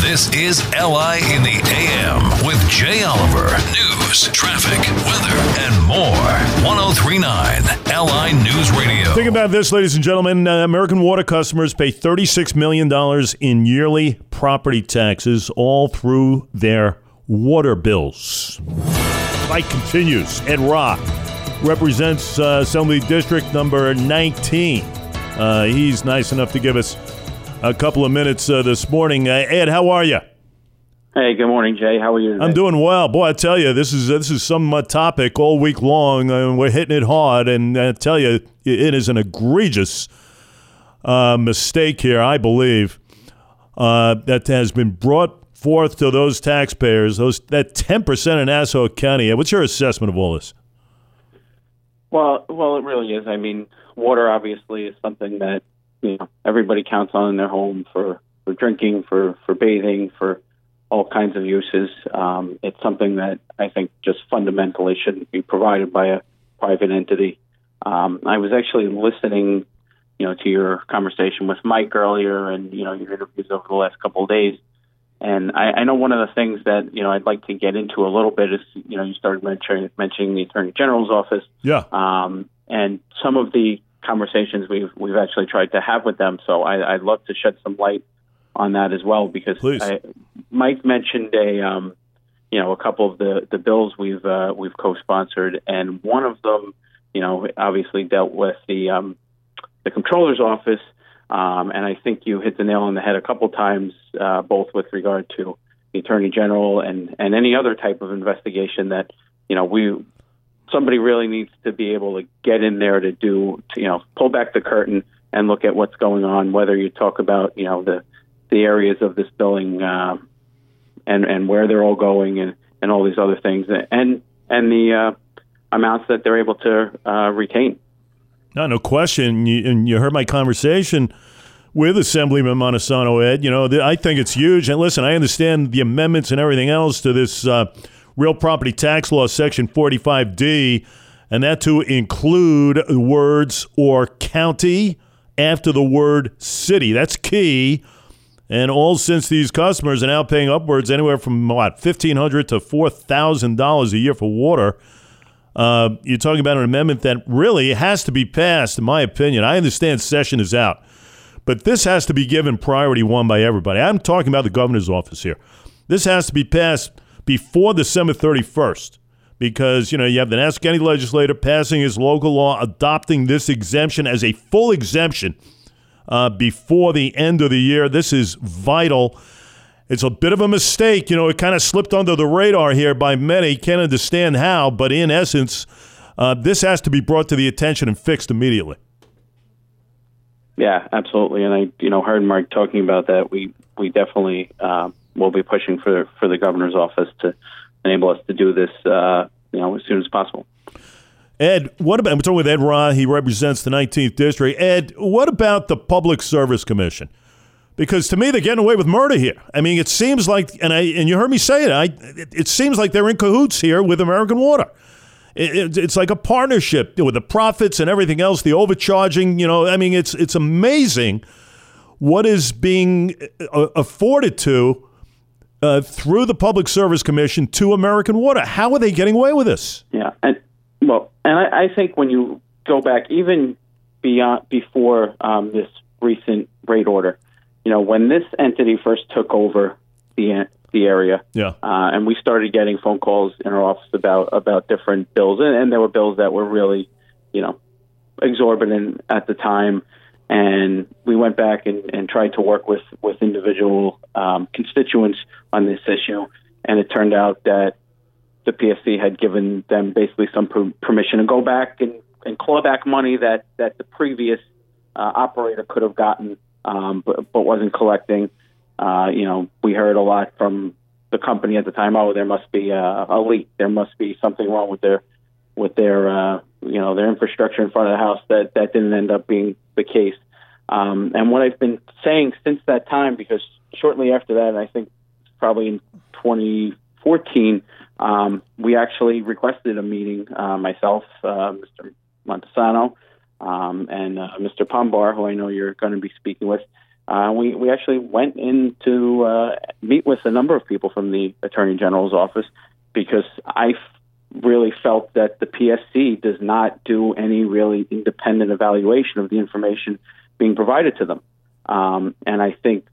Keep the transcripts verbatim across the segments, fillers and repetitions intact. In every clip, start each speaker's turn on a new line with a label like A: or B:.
A: This is L I in the A M with Jay Oliver. News, traffic, weather, and more. one oh three point nine L I News Radio.
B: Think about this, ladies and gentlemen. Uh, American Water customers pay thirty-six million dollars in yearly property taxes all through their water bills. Fight continues. Ed Rock represents uh, Assembly District number nineteen. Uh, he's nice enough to give us a couple of minutes uh, this morning. Uh, Ed, how are you?
C: Hey, good morning, Jay. How are you today?
B: I'm doing well. Boy, I tell you, this is uh, this is some uh, topic all week long. Uh, we're hitting it hard, and I tell you, it is an egregious uh, mistake here, I believe, uh, that has been brought forth to those taxpayers, those that ten percent in Nassau County. What's your assessment of all this?
C: Well, well, it really is. I mean, water obviously is something that you know everybody counts on in their home for, for drinking, for, for bathing, for all kinds of uses. Um, it's something that I think just fundamentally shouldn't be provided by a private entity. Um, I was actually listening, you know, to your conversation with Mike earlier, and you know your interviews over the last couple of days. And I, I know one of the things that, you know, I'd like to get into a little bit is, you know, you started mentioning, mentioning the Attorney General's office.
B: Yeah.
C: Um, and some of the conversations we've we've actually tried to have with them. So I, I'd love to shed some light on that as well, because I, Mike mentioned a, um, you know, a couple of the, the bills we've uh, we've co-sponsored, and one of them, you know, obviously dealt with the um, the Comptroller's office. Um, and I think you hit the nail on the head a couple times, uh, both with regard to the Attorney General and, and any other type of investigation that, you know, we somebody really needs to be able to get in there to do, to, you know, pull back the curtain and look at what's going on, whether you talk about, you know, the the areas of this billing uh, and, and where they're all going and, and all these other things, and, and the uh, amounts that they're able to uh, retain.
B: No, no question. You, and you heard my conversation with Assemblyman Montesano, Ed. You know, I think it's huge. And listen, I understand the amendments and everything else to this uh, real property tax law, Section forty-five D, and that to include words or county after the word city. That's key. And all since these customers are now paying upwards anywhere from, what, fifteen hundred dollars to four thousand dollars a year for water. Uh, you're talking about an amendment that really has to be passed, in my opinion. I understand session is out, but this has to be given priority one by everybody. I'm talking about the governor's office here. This has to be passed before December thirty-first, because, you know, you have the Nassau County legislator passing his local law, adopting this exemption as a full exemption uh, before the end of the year. This is vital. It's a bit of a mistake. You know, it kind of slipped under the radar here by many. Can't understand how, but in essence, uh, this has to be brought to the attention and fixed immediately.
C: Yeah, absolutely. And I, you know, heard Mark talking about that. We we definitely uh, will be pushing for for the governor's office to enable us to do this, uh, you know, as soon as possible.
B: Ed, what about? I'm talking with Ed Ra. He represents the nineteenth district. Ed, what about the Public Service Commission? Because to me, they're getting away with murder here. I mean, it seems like, and I and you heard me say it, I, it, it seems like they're in cahoots here with American Water. It, it, it's like a partnership with the profits and everything else, the overcharging. You know, I mean, it's it's amazing what is being uh, afforded to uh, through the Public Service Commission to American Water. How are they getting away with this?
C: Yeah, and well, and I, I think when you go back even beyond before um, this recent rate order. You know, when this entity first took over the the area,
B: yeah,
C: uh, and we started getting phone calls in our office about about different bills, and, and there were bills that were really, you know, exorbitant at the time, and we went back and, and tried to work with with individual um, constituents on this issue, and it turned out that the P S C had given them basically some per- permission to go back and, and claw back money that that the previous uh, operator could have gotten. Um, but, but wasn't collecting. Uh, you know, we heard a lot from the company at the time. Oh, there must be a, a leak. There must be something wrong with their, with their, uh, you know, their infrastructure in front of the house. That that didn't end up being the case. Um, and what I've been saying since that time, because shortly after that, I think probably in twenty fourteen, um, we actually requested a meeting. Uh, myself, uh, Mister Montesano. Um, and uh, Mister Pombar, who I know you're going to be speaking with, Uh, we, we actually went in to uh, meet with a number of people from the Attorney General's office because I f- really felt that the P S C does not do any really independent evaluation of the information being provided to them. Um, and I think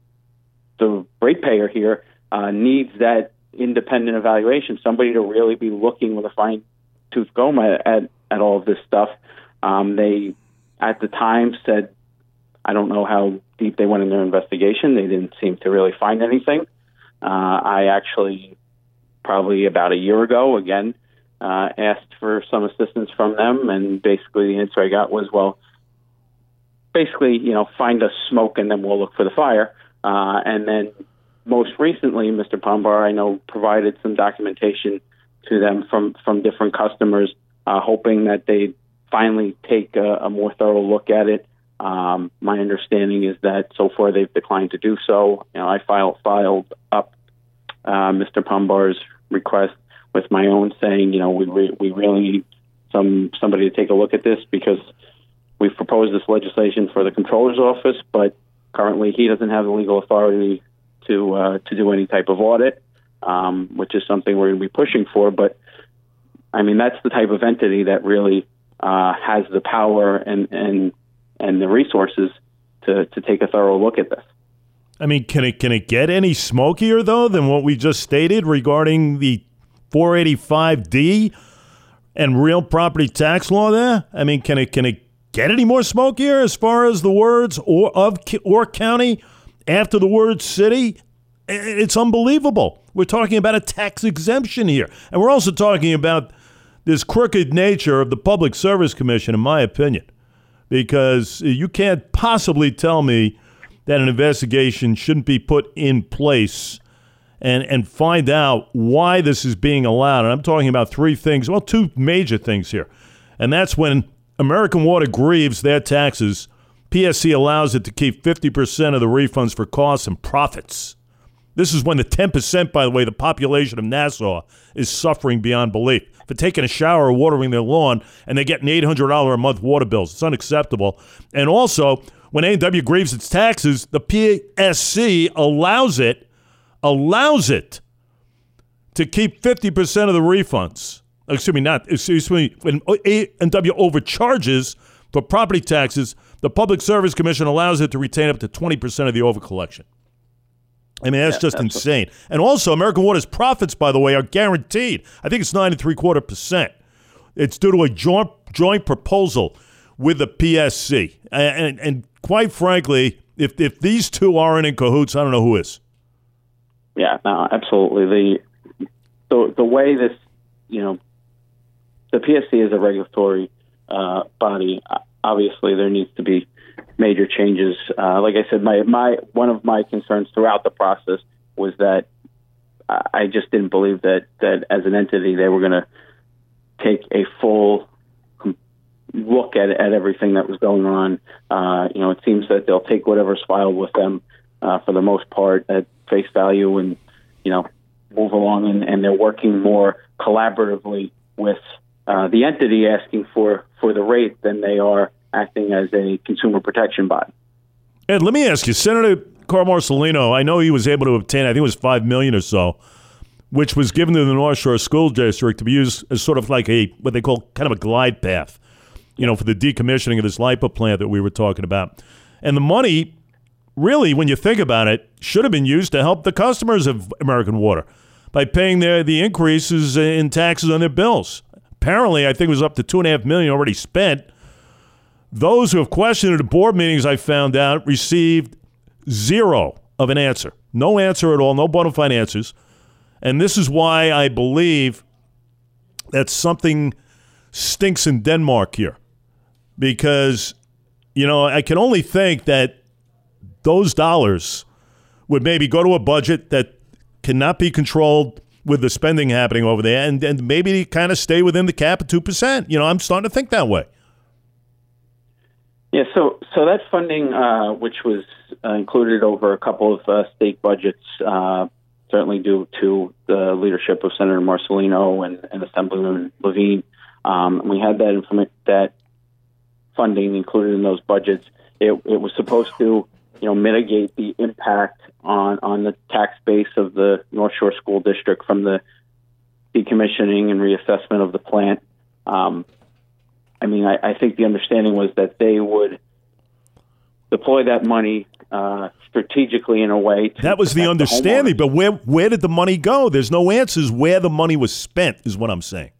C: the ratepayer here uh, needs that independent evaluation, somebody to really be looking with a fine-tooth comb at, at, at all of this stuff. Um, they, at the time, said, I don't know how deep they went in their investigation. They didn't seem to really find anything. Uh, I actually, probably about a year ago, again, uh, asked for some assistance from them, and basically the answer I got was, well, basically, you know, find us smoke and then we'll look for the fire. Uh, and then most recently, Mister Pambar, I know, provided some documentation to them from, from different customers, uh, hoping that they'd finally take a, a more thorough look at it. Um, my understanding is that so far they've declined to do so. You know, I filed filed up uh, Mister Pambar's request with my own, saying, you know, we re- we really need some somebody to take a look at this because we've proposed this legislation for the Comptroller's office, but currently he doesn't have the legal authority to uh, to do any type of audit, um, which is something we're going to be pushing for. But I mean, that's the type of entity that really uh, has the power and and and the resources to, to take a thorough look at this.
B: I mean, can it can it get any smokier, though, than what we just stated regarding the four eighty-five D and real property tax law there? I mean, can it can it get any more smokier as far as the words or of or county after the word city? It's unbelievable. We're talking about a tax exemption here. And we're also talking about this crooked nature of the Public Service Commission, in my opinion. Because you can't possibly tell me that an investigation shouldn't be put in place and, and find out why this is being allowed. And I'm talking about three things, well, two major things here. And that's when American Water grieves their taxes, P S C allows it to keep fifty percent of the refunds for costs and profits. This is when the ten percent, by the way, the population of Nassau is suffering beyond belief for taking a shower or watering their lawn, and they're getting eight hundred dollars a month water bills. It's unacceptable. And also, when A and W grieves its taxes, the P S C allows it, allows it to keep fifty percent of the refunds. Excuse me, not, excuse me, when A and W overcharges for property taxes, the Public Service Commission allows it to retain up to twenty percent of the overcollection. I mean, that's yeah, just that's insane. What... And also, American Water's profits, by the way, are guaranteed. I think it's nine and three quarter percent. It's due to a joint joint proposal with the P S C. And, and, and quite frankly, if if these two aren't in cahoots, I don't know who is.
C: Yeah, no, absolutely. The the the way this, you know, the P S C is a regulatory uh, body. Obviously, there needs to be major changes. Uh, like I said, my, my one of my concerns throughout the process was that I just didn't believe that, that as an entity they were going to take a full look at at everything that was going on. Uh, you know, it seems that they'll take whatever's filed with them uh, for the most part at face value and, you know, move along, and, and they're working more collaboratively with uh, the entity asking for, for the rate than they are acting as a consumer protection body.
B: Ed, let me ask you, Senator Carl Marcelino, I know he was able to obtain, I think it was five million dollars or so, which was given to the North Shore School District to be used as sort of like a, what they call kind of a glide path, you know, for the decommissioning of this LIPA plant that we were talking about. And the money, really, when you think about it, should have been used to help the customers of American Water by paying their the increases in taxes on their bills. Apparently, I think it was up to two and a half million already spent. Those who have questioned at the board meetings, I found out, received zero of an answer. No answer at all, no bona fide answers. And this is why I believe that something stinks in Denmark here. Because, you know, I can only think that those dollars would maybe go to a budget that cannot be controlled with the spending happening over there, and, and maybe kind of stay within the cap of two percent. You know, I'm starting to think that way.
C: Yeah, so so that funding, uh, which was uh, included over a couple of uh, state budgets, uh, certainly due to the leadership of Senator Marcelino and, and Assemblyman Levine, um, we had that informa- that funding included in those budgets. It, it was supposed to you know, mitigate the impact on, on the tax base of the North Shore School District from the decommissioning and reassessment of the plant. Um, I mean, I, I think the understanding was that they would deploy that money uh, strategically in a way. To
B: that was the understanding,
C: the
B: but where where did the money go? There's no answers where the money was spent, is what I'm saying.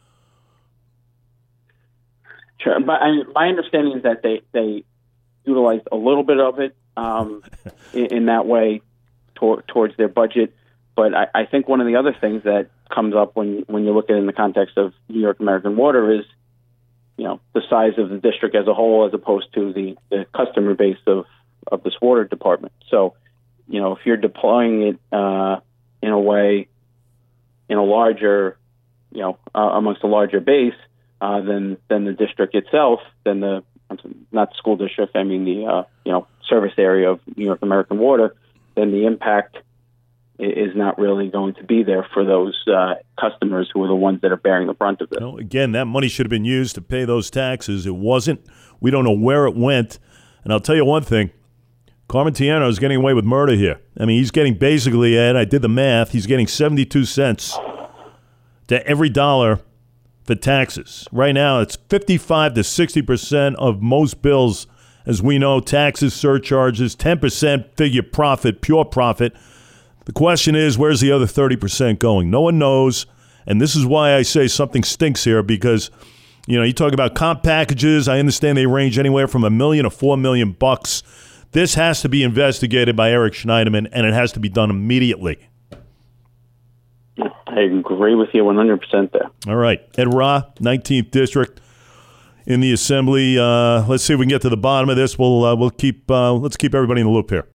C: Sure, but I, my understanding is that they, they utilized a little bit of it um, in, in that way tor- towards their budget. But I, I think one of the other things that comes up when, when you look at it in the context of New York American Water is, you know, the size of the district as a whole as opposed to the, the customer base of, of this water department. So, you know, if you're deploying it uh, in a way, in a larger, you know, uh, amongst a larger base uh, than than the district itself, then the not the school district, I mean the uh, you know service area of New York American Water, then the impact is not really going to be there for those uh, customers who are the ones that are bearing the brunt of it.
B: Well, again, that money should have been used to pay those taxes. It wasn't. We don't know where it went. And I'll tell you one thing. Carmen Tiano is getting away with murder here. I mean, he's getting basically, Ed, I did the math, he's getting seventy-two cents to every dollar for taxes. Right now, it's fifty-five to sixty percent of most bills, as we know, taxes, surcharges, ten percent figure profit, pure profit. The question is, where's the other thirty percent going? No one knows, and this is why I say something stinks here because, you know, you talk about comp packages. I understand they range anywhere from a million to four million bucks. This has to be investigated by Eric Schneiderman, and it has to be done immediately.
C: I agree with you one hundred percent there.
B: All right. Ed Ra, nineteenth District in the Assembly. Uh, let's see if we can get to the bottom of this. We'll uh, we'll keep uh, let's keep everybody in the loop here.